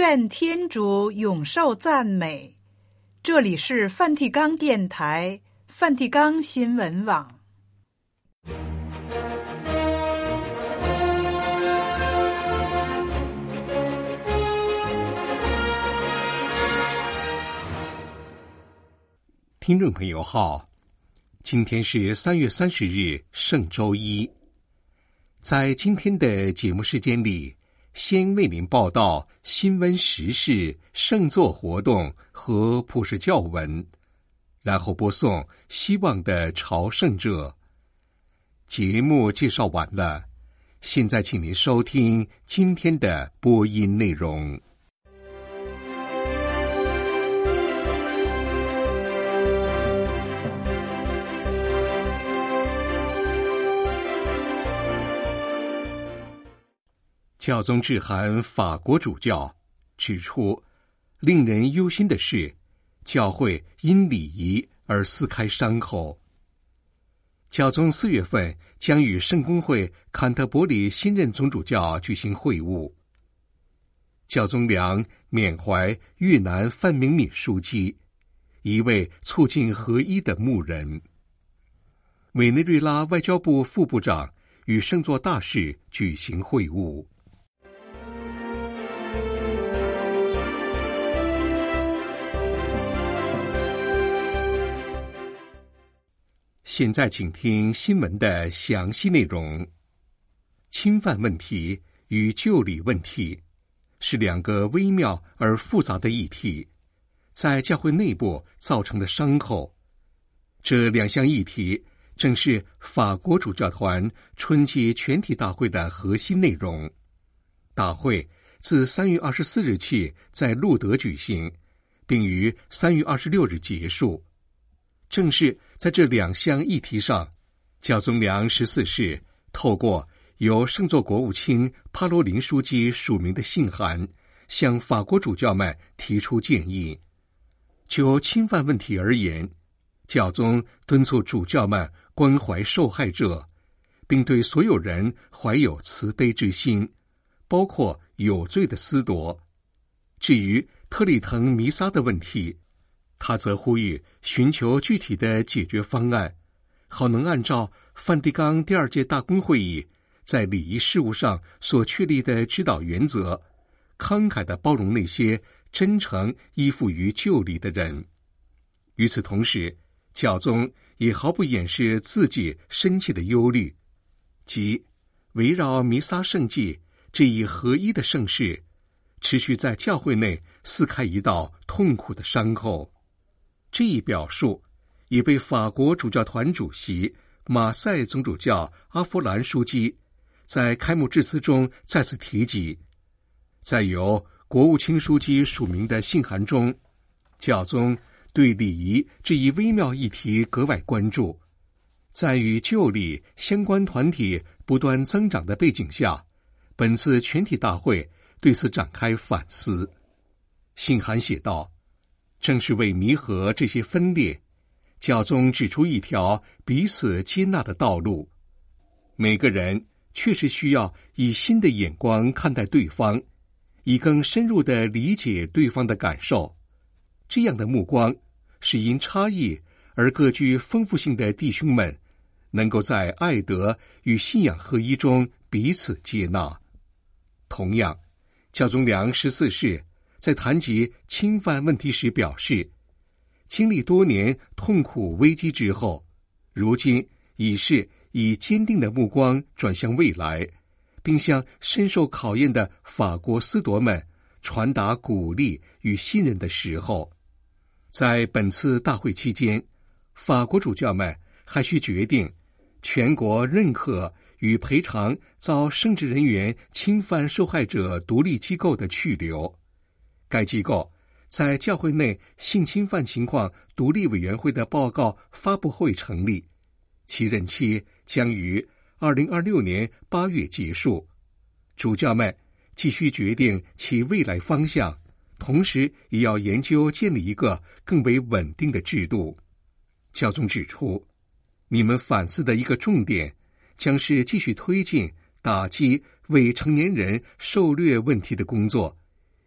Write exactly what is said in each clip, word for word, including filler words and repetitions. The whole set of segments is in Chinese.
愿天主永受赞美。这里是梵蒂冈电台、梵蒂冈新闻网。 听众朋友好，今天是三月三十日，圣周一。在今天的节目时间里，先为您报道新闻时事、圣座活动和普世教文，然后播送希望的朝圣者。节目介绍完了，现在请您收听今天的播音内容。教宗致函法国主教，指出令人忧心的是，教会因礼仪而撕开伤口。教宗四月份将与圣公会坎特伯里新任总主教举行会晤。教宗良缅怀越南范明敏枢机，一位促进合一的牧人。委内瑞拉外交部副部长与圣座大使举行会晤。现在请听新闻的详细内容。侵犯问题与救理问题是两个微妙而复杂的议题，在教会内部造成的伤口。这两项议题正是法国主教团春季全体大会的核心内容。大会自三月二十四日起在路德举行，并于三月二十六日结束。正是在这两项议题上，教宗良十四世透过由圣座国务卿帕罗林书记署名的信函，向法国主教们提出建议。就侵犯问题而言，教宗敦促主教们关怀受害者，并对所有人怀有慈悲之心，包括有罪的司铎。至于特里滕弥撒的问题，他则呼吁寻求具体的解决方案，好能按照梵蒂冈第二届大公会议在礼仪事务上所确立的指导原则，慷慨地包容那些真诚依附于旧礼的人。与此同时，教宗也毫不掩饰自己深切的忧虑，即围绕弥撒圣祭这一合一的盛事，持续在教会内撕开一道痛苦的伤口。这一表述也被法国主教团主席马赛总主教阿弗兰枢机在开幕致辞中再次提及。在由国务卿枢机署名的信函中，教宗对礼仪这一微妙议题格外关注。在与旧礼相关团体不断增长的背景下，本次全体大会对此展开反思。信函写道，正是为弥合这些分裂，教宗指出一条彼此接纳的道路。每个人确实需要以新的眼光看待对方，以更深入地理解对方的感受。这样的目光是因差异而各具丰富性的弟兄们能够在爱德与信仰合一中彼此接纳。同样，教宗良十四世在谈及侵犯问题时表示，经历多年痛苦危机之后，如今已是以坚定的目光转向未来，并向深受考验的法国司铎们传达鼓励与信任的时候。在本次大会期间，法国主教们还需决定全国认可与赔偿遭圣职人员侵犯受害者独立机构的去留。该机构在教会内性侵犯情况独立委员会的报告发布会成立，其任期将于二零二六年八月结束。主教们继续决定其未来方向，同时也要研究建立一个更为稳定的制度。教宗指出，你们反思的一个重点将是继续推进打击未成年人受虐问题的工作，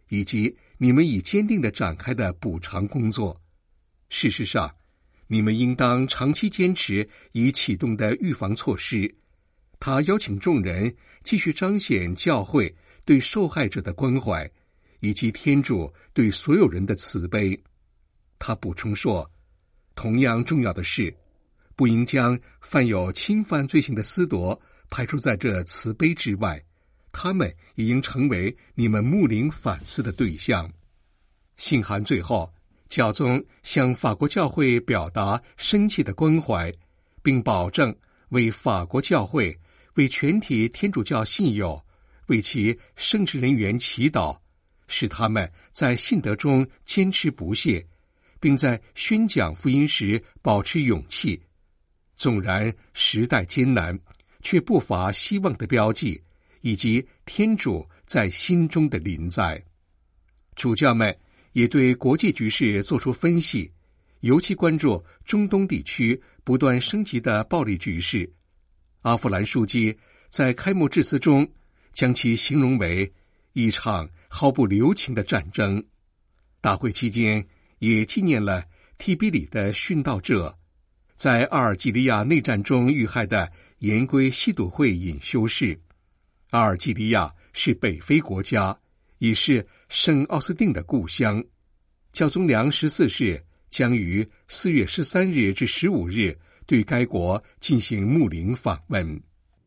以及你们已坚定地展开的补偿工作。事实上，你们应当长期坚持已启动的预防措施。他邀请众人继续彰显教会对受害者的关怀，以及天主对所有人的慈悲。他补充说，同样重要的是，不应将犯有侵犯罪行的私夺排除在这慈悲之外，他们也应成为你们牧灵反思的对象。信函最后，教宗向法国教会表达深切的关怀，并保证为法国教会、为全体天主教信友、为其圣职人员祈祷，使他们在信德中坚持不懈，并在宣讲福音时保持勇气。纵然时代艰难，却不乏希望的标记，以及天主在心中的临在。主教们也对国际局势作出分析，尤其关注中东地区不断升级的暴力局势。阿弗兰枢机在开幕致辞中将其形容为一场毫不留情的战争。大会期间也纪念了提比里的殉道者，在阿尔及利亚内战中遇害的盐归西笃会隐修士。阿尔及利亚是北非国家，也是圣奥斯定的故乡。教宗良十四世将于四月十三日至十五日对该国进行牧灵访问。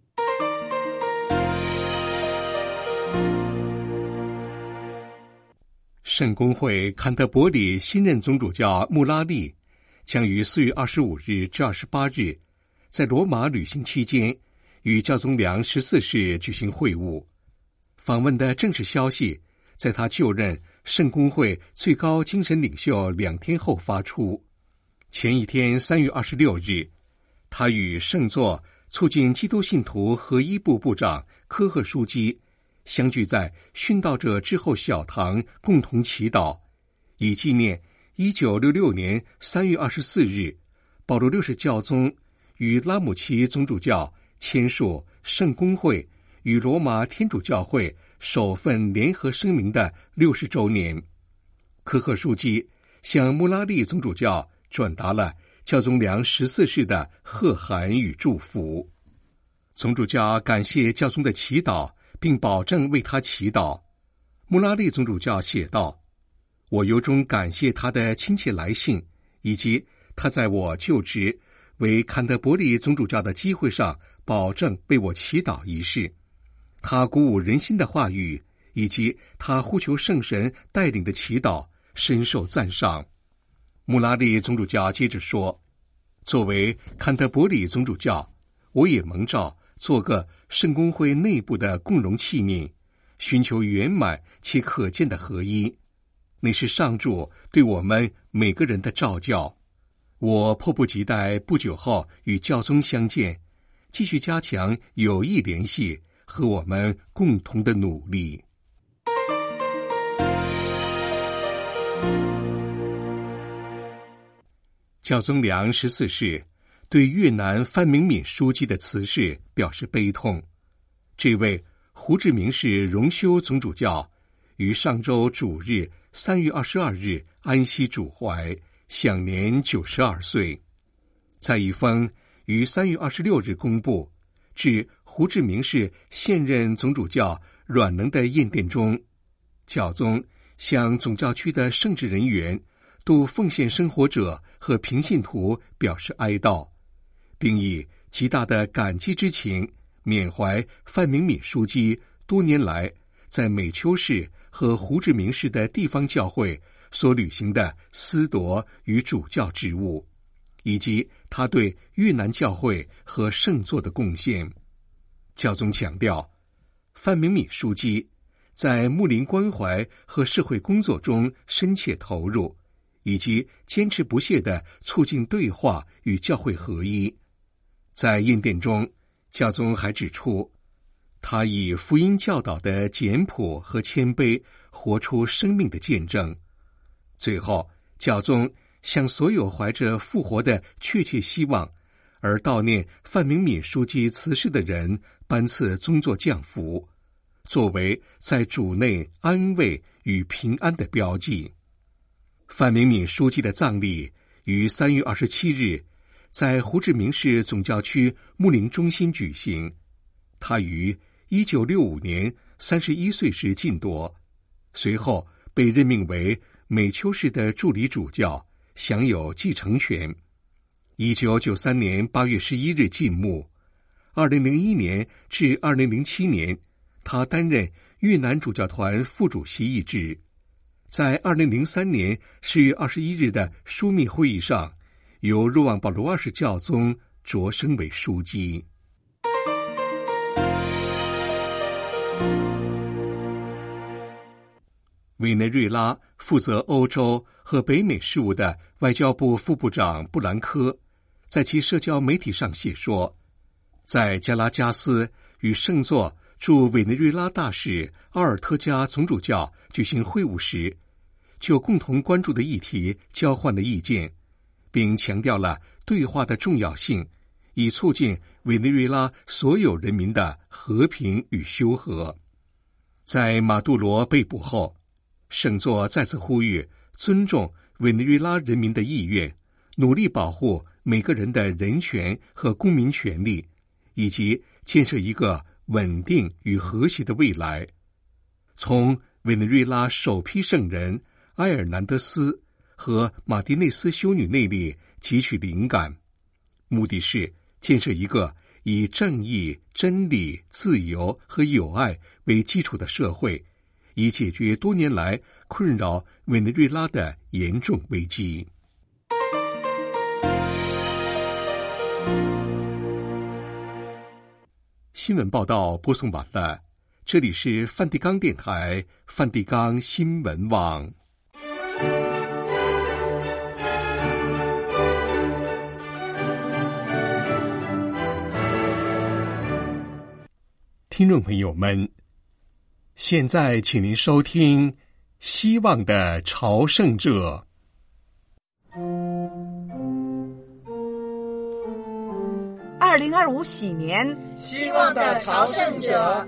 圣公会坎特伯里新任总主教穆拉利将于四月二十五日至二十八日在罗马旅行期间与教宗良十四世举行会晤。访问的正式消息在他就任圣公会最高精神领袖两天后发出。前一天三月二十六日，他与圣座促进基督信徒合一部部长科赫枢机相聚在殉道者之后小堂，共同祈祷，以纪念一九六六年三月二十四日保罗六世教宗与拉姆齐总主教签署圣公会与罗马天主教会首份联合声明的六十周年。科赫枢机向穆拉利总主教转达了教宗良十四世的贺函与祝福。总主教感谢教宗的祈祷，并保证为他祈祷。穆拉利总主教写道，我由衷感谢他的亲切来信，以及他在我就职为坎特伯里总主教的机会上保证为我祈祷一事。他鼓舞人心的话语，以及他呼求圣神带领的祈祷，深受赞赏。穆拉利总主教接着说，作为坎特伯里总主教，我也蒙召做个圣公会内部的共融器皿，寻求圆满且可见的合一。那是上主对我们每个人的召叫。我迫不及待不久后与教宗相见，继续加强友谊联系和我们共同的努力。教宗良十四世对越南范明敏书记的辞世表示悲痛。这位胡志明市荣休总主教于上周主日三月二十二日安息主怀，享年九十二岁。在一封于三月二十六日公布致胡志明市现任总主教阮能的唁电中，教宗向总教区的圣职人员、度奉献生活者和平信徒表示哀悼，并以极大的感激之情缅怀范明敏书记多年来在美丘市和胡志明市的地方教会所履行的司铎与主教职务，以及他对越南教会和圣座的贡献。教宗强调，范明敏书记在牧灵关怀和社会工作中深切投入，以及坚持不懈地促进对话与教会合一。在唁电中，教宗还指出，他以福音教导的简朴和谦卑活出生命的见证。最后，教宗向所有怀着复活的确切希望而悼念范明敏书记辞世的人颁赐宗座降福， 作为在主内安慰与平安的标记。范明敏书记的葬礼于三月二十七日在胡志明市总教区牧灵中心举行。他于一九六五年三十一岁时晋铎，随后被任命为美丘市的助理主教，享有继承权。一九九三年八月十一日进墓。二零零一年至二零零七年，他担任越南主教团副主席一职。在二零零三年十月二十一日的枢密会议上，由若望保罗二世教宗擢升为枢机。委内瑞拉负责欧洲和北美事务的外交部副部长布兰科在其社交媒体上写说，在加拉加斯与圣座驻委内瑞拉大使奥尔特加总主教举行会晤时，就共同关注的议题交换了意见，并强调了对话的重要性，以促进委内瑞拉所有人民的和平与修和。在马杜罗被捕后，圣座再次呼吁尊重委内瑞拉人民的意愿，努力保护每个人的人权和公民权利，以及建设一个稳定与和谐的未来。从委内瑞拉首批圣人埃尔南德斯和马丁内斯修女那里汲取灵感，目的是建设一个以正义、真理、自由和友爱为基础的社会，以解决多年来困扰委内瑞拉的严重危机。新闻报道播送完了，这里是梵蒂冈电台梵蒂冈新闻网。听众朋友们，现在请您收听《希望的朝圣者》。 二零二五喜年， 希望的朝圣者。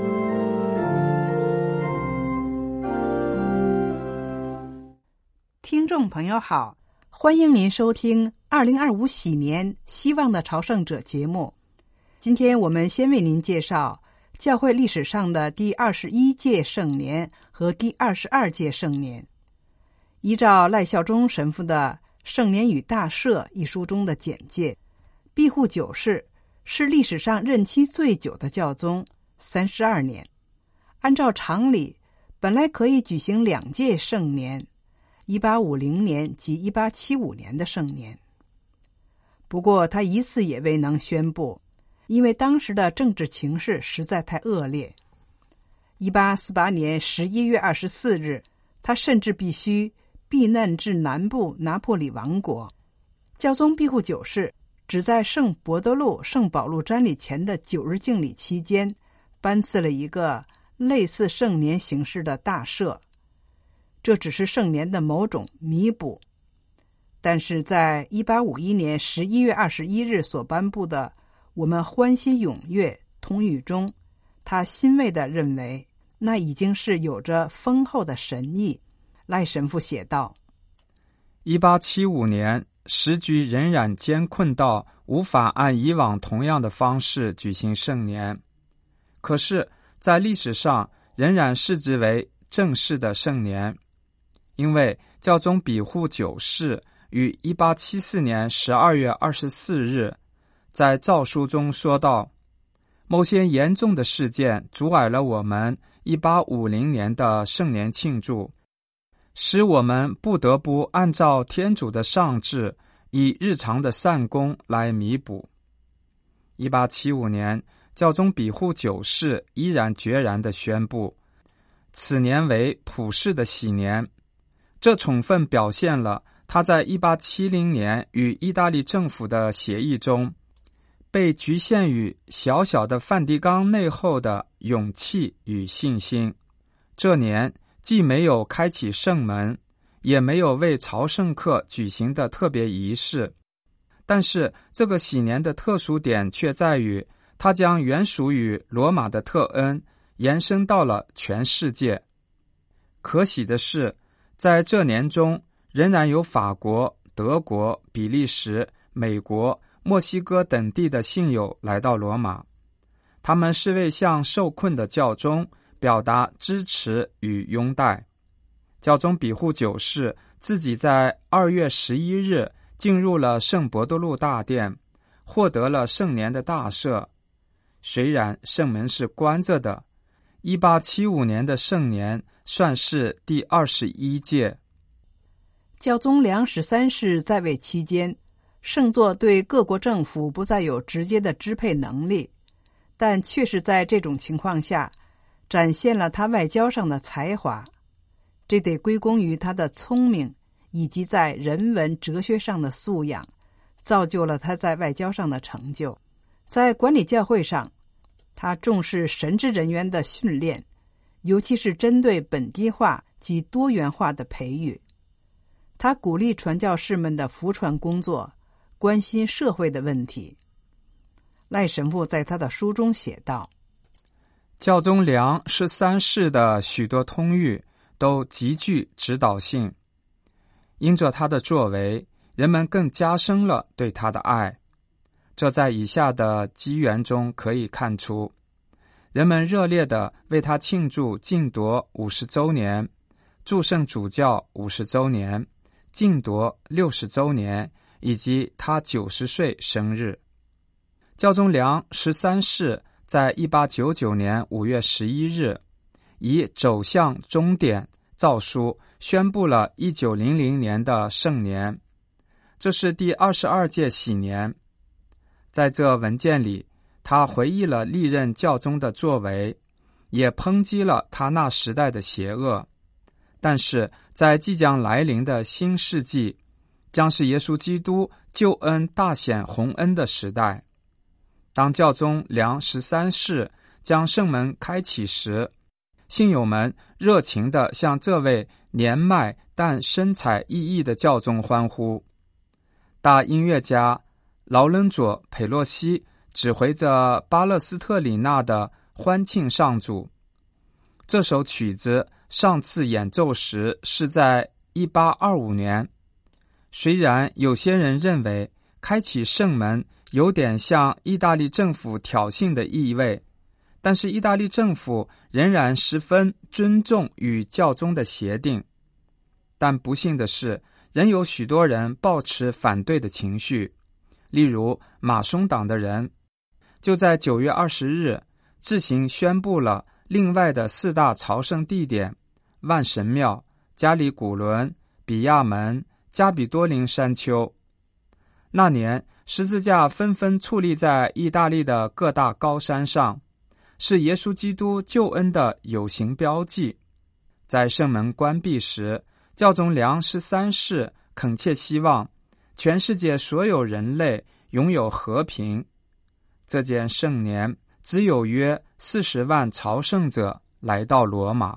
听众朋友好，欢迎您收听二零二五喜年希望的朝圣者节目。今天我们先为您介绍教会历史上的第二十一届圣年和第二十二届圣年。依照赖孝忠神父的《圣年与大赦》一书中的简介，庇护九世是历史上任期最久的教宗，三十二年。按照常理，本来可以举行两届圣年，一八五零年及一八七五年的圣年。不过他一次也未能宣布，因为当时的政治情势实在太恶劣。一八四八年十一月二十四日，他甚至必须避难至南部拿破里王国。教宗庇护九世只在圣伯多禄、圣保禄瞻礼前的九日敬礼期间，颁赐了一个类似圣年形式的大赦，这只是圣年的某种弥补。但是在一八五一年十一月二十一日所颁布的我们欢欣踊跃通谕中，他欣慰地认为那已经是有着丰厚的神意。赖神父写道， 一八七五年时局仍然艰困到无法按以往同样的方式举行圣年，可是在历史上仍然视之为正式的圣年，因为教宗庇护九世于一八七四年十二月二十四日在诏书中说道，某些严重的事件阻碍了我们一八五零年的圣年庆祝，使我们不得不按照天主的上旨，以日常的善功来弥补。一八七五年，教宗庇护九世依然决然地宣布，此年为普世的喜年。这充分表现了他在一八七零年与意大利政府的协议中，被局限于小小的梵蒂冈内后的勇气与信心。这年既没有开启圣门，也没有为朝圣客举行的特别仪式，但是这个喜年的特殊点却在于，它将原属于罗马的特恩延伸到了全世界。可喜的是，在这年中，仍然有法国、德国、比利时、美国、墨西哥等地的信友来到罗马，他们是为向受困的教宗表达支持与拥戴。教宗比护九世自己在二月十一日进入了圣伯多禄大殿，获得了圣年的大赦。虽然圣门是关着的，一八七五年的圣年算是第二十一届。 教宗良十三世在位期间，圣座对各国政府不再有直接的支配能力，但确实在这种情况下展现了他外交上的才华，这得归功于他的聪明以及在人文哲学上的素养，造就了他在外交上的成就。在管理教会上，他重视神职人员的训练，尤其是针对本地化及多元化的培育。他鼓励传教士们的服传工作，关心社会的问题。赖神父在他的书中写道， 教宗良十三世的许多通谕都极具指导性，因着他的作为，人们更加深了对他的爱。这在以下的机缘中可以看出，人们热烈地为他庆祝晋铎五十周年、祝圣主教五十周年、晋铎六十周年以及他九十岁生日。教宗良十三世在一八九九年五月十一日以走向终点诏书宣布了一九零零年的圣年，这是第二十二届喜年。在这文件里，他回忆了历任教宗的作为，也抨击了他那时代的邪恶。但是在即将来临的新世纪，将是耶稣基督救恩大显宏恩的时代。当教宗良十三世将圣门开启时，信友们热情地向这位年迈但身材奕奕的教宗欢呼。大音乐家劳伦佐·佩洛西指挥着巴勒斯特里纳的欢庆上主。这首曲子上次演奏时是在一八二五年。虽然有些人认为开启圣门有点像意大利政府挑衅的意味，但是意大利政府仍然十分尊重与教宗的协定。但不幸的是，仍有许多人抱持反对的情绪，例如马松党的人，就在九月二十日自行宣布了另外的四大朝圣地点：万神庙、加里古伦、比亚门、加比多林山丘。那年十字架纷纷矗立在意大利的各大高山上，是耶稣基督救恩的有形标记。在圣门关闭时，教宗良十三世恳切希望全世界所有人类拥有和平。这件圣年只有约四十万朝圣者来到罗马。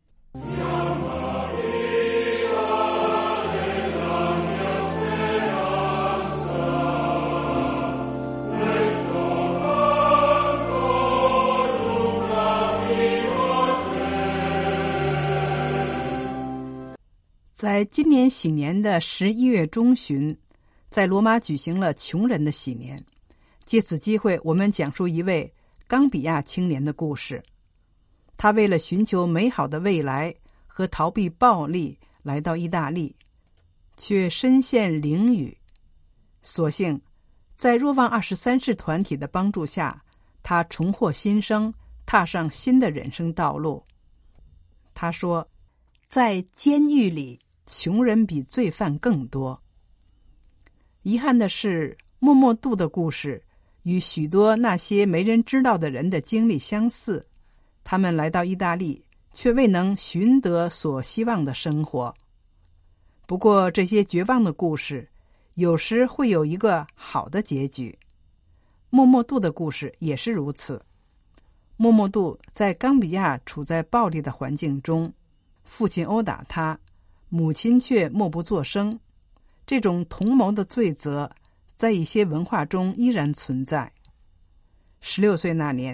在今年喜年的十一月中旬，在罗马举行了穷人的喜年。借此机会，我们讲述一位冈比亚青年的故事。他为了寻求美好的未来和逃避暴力来到意大利，却身陷囹圄。所幸在若望二十三世团体的帮助下，他重获新生，踏上新的人生道路。他说，在监狱里，穷人比罪犯更多。遗憾的是，默默度的故事与许多那些没人知道的人的经历相似，他们来到意大利，却未能寻得所希望的生活。不过，这些绝望的故事有时会有一个好的结局。默默度的故事也是如此。默默度在冈比亚处在暴力的环境中，父亲殴打他，母亲却默不作声。这种同谋的罪责在一些文化中依然存在。十六岁那年，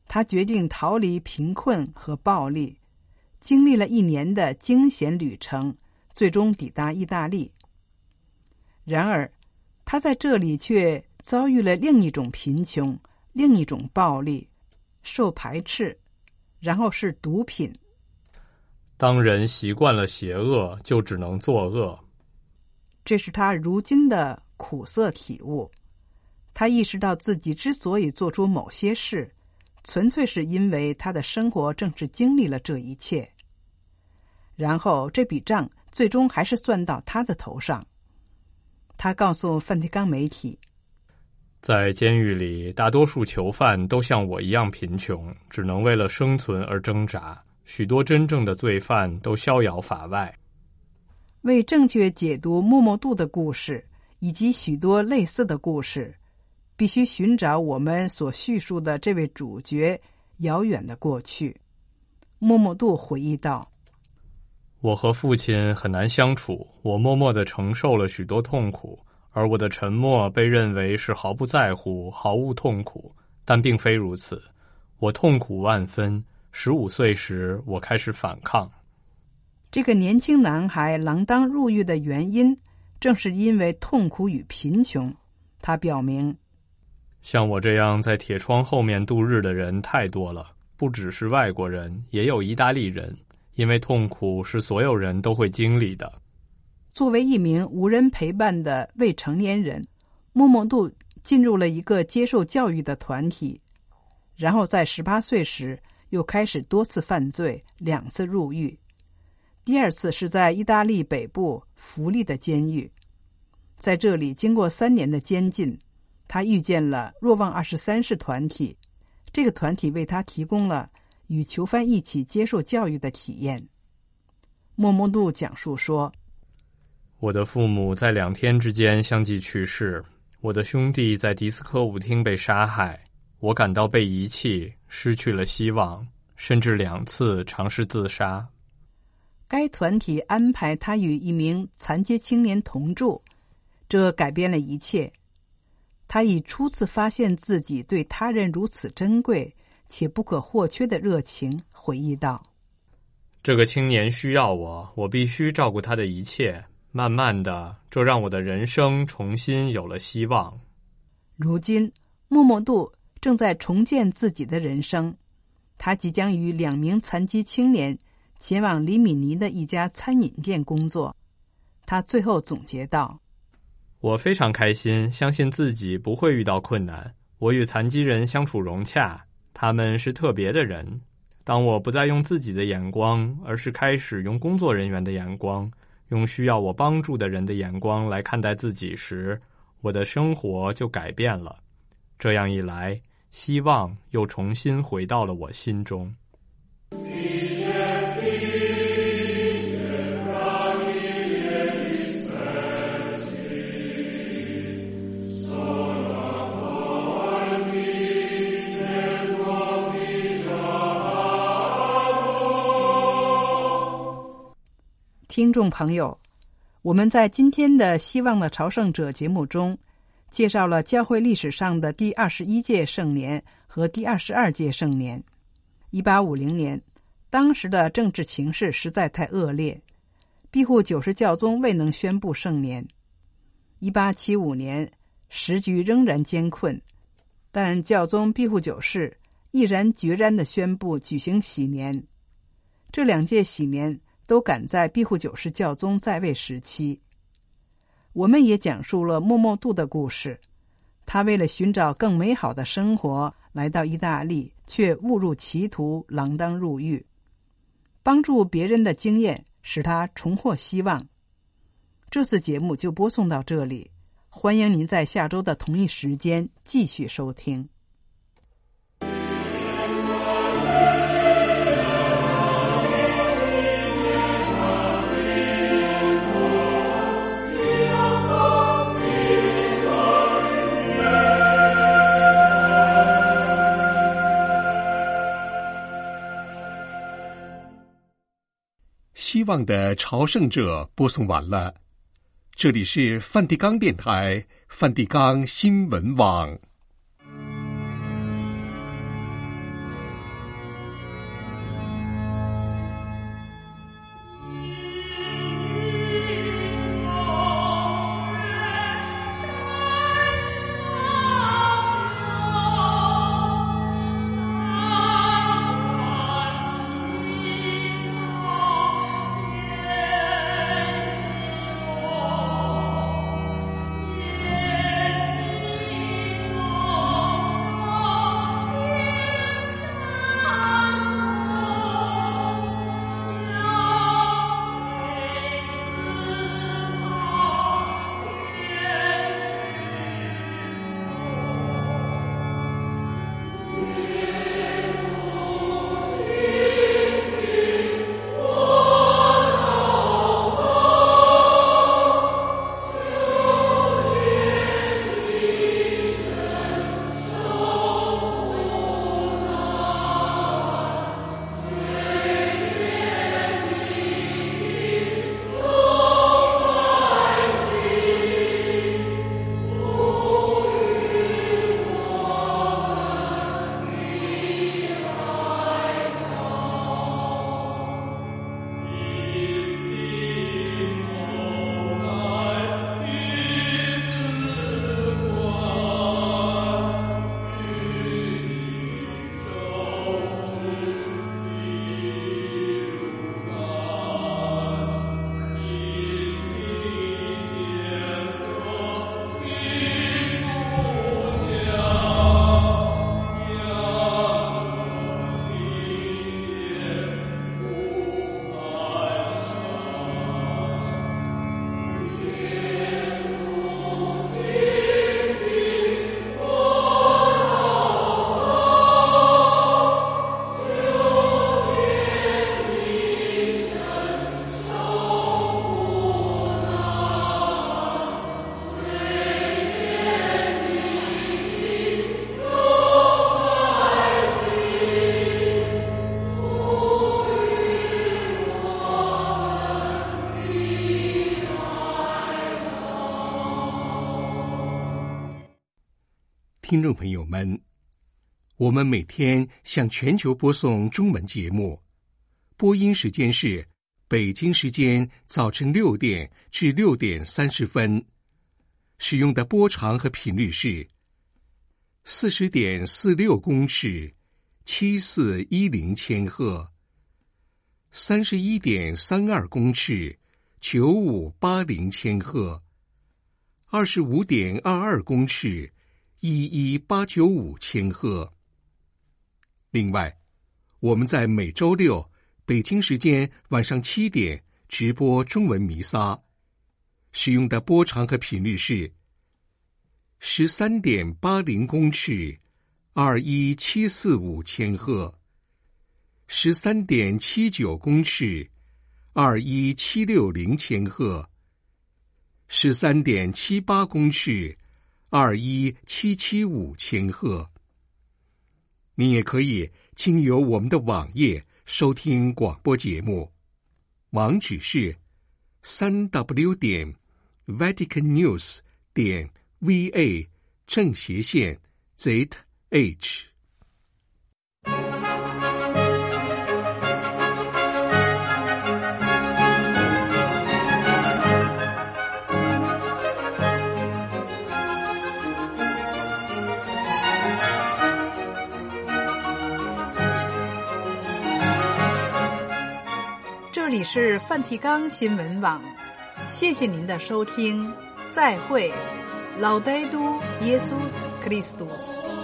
他决定逃离贫困和暴力，经历了一年的惊险旅程，最终抵达意大利。然而，他在这里却遭遇了另一种贫穷，另一种暴力，受排斥，然后是毒品。 当人习惯了邪恶，就只能作恶。 这是他如今的苦涩体悟。他意识到自己之所以做出某些事，纯粹是因为他的生活正是经历了这一切。然后这笔账最终还是算到他的头上。他告诉梵蒂冈媒体， 在监狱里，大多数囚犯都像我一样贫穷，只能为了生存而挣扎。许多真正的罪犯都逍遥法外。 为正确解读默默度的故事以及许多类似的故事，必须寻找我们所叙述的这位主角遥远的过去。默默度回忆道， 我和父亲很难相处，我默默地承受了许多痛苦，而我的沉默被认为是毫不在乎，毫无痛苦，但并非如此。我痛苦万分。十五岁时，我开始反抗。 这个年轻男孩锒铛入狱的原因，正是因为痛苦与贫穷。他表明， 像我这样在铁窗后面度日的人太多了，不只是外国人，也有意大利人，因为痛苦是所有人都会经历的。 作为一名无人陪伴的未成年人，默默度进入了一个接受教育的团体，然后在十八岁时又开始多次犯罪，两次入狱。第二次是在意大利北部福利的监狱。在这里经过三年的监禁，他遇见了若望二十三世团体，这个团体为他提供了与囚犯一起接受教育的体验。默默度讲述说， 我的父母在两天之间相继去世，我的兄弟在迪斯科舞厅被杀害，我感到被遗弃，失去了希望，甚至两次尝试自杀。 该团体安排他与一名残疾青年同住，这改变了一切。他以初次发现自己对他人如此珍贵且不可或缺的热情回忆道， 这个青年需要我，我必须照顾他的一切。慢慢的，这让我的人生重新有了希望。 如今，默默度正在重建自己的人生。他即将与两名残疾青年前往里米尼的一家餐饮店工作。他最后总结道， 我非常开心，相信自己不会遇到困难。我与残疾人相处融洽，他们是特别的人。当我不再用自己的眼光，而是开始用工作人员的眼光，用需要我帮助的人的眼光来看待自己时，我的生活就改变了。这样一来，希望又重新回到了我心中。 听众朋友，我们在今天的希望的朝圣者节目中介绍了教会历史上的第二十一届圣年和第二十二届圣年。一八五零年，当时的政治情势实在太恶劣，庇护九世教宗未能宣布圣年。一八七五年，时局仍然艰困，但教宗庇护九世毅然决然地宣布举行喜年。这两届喜年都赶在庇护九世教宗在位时期。我们也讲述了默默度的故事，他为了寻找更美好的生活来到意大利，却误入歧途，锒铛入狱。帮助别人的经验使他重获希望。这次节目就播送到这里，欢迎您在下周的同一时间继续收听。 希望的朝圣者播送完了，这里是梵蒂冈电台梵蒂冈新闻网。 听众朋友们，我们每天向全球播送中文节目，播音时间是北京时间早晨六点至六点三十分，使用的波长和频率是四十点四六公尺，七四一零千赫，三十一点三二公尺，九五八零千赫，二十五点二二公尺，一一八九五千赫。另外，我们在每周六北京时间晚上七点直播中文弥撒，使用的波长和频率是十三点八零公尺，二一七四五千赫，十三点七九公尺，二一七六零千赫，十三点七八公尺，二一七七五千赫。你也可以经由我们的网页收听广播节目，网址是三 w 点 vatican news 点 v a 正斜线 z h。 这里是梵蒂冈新闻网，谢谢您的收听，再会，Laudetur Jesus Christus。